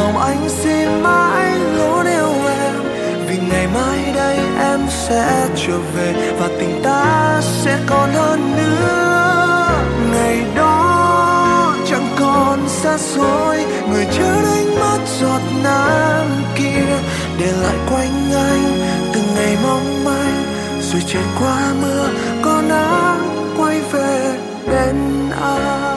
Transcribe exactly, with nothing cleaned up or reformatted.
lòng anh xin mãi lối yêu em, vì ngày mai đây em sẽ trở về và tình ta sẽ còn hơn nữa. Ngày đó chẳng còn xa xôi, người chở đánh mất giọt nắng kia, để lại quanh anh từng ngày mong manh. Rồi trời qua mưa có nắng quay về bên anh.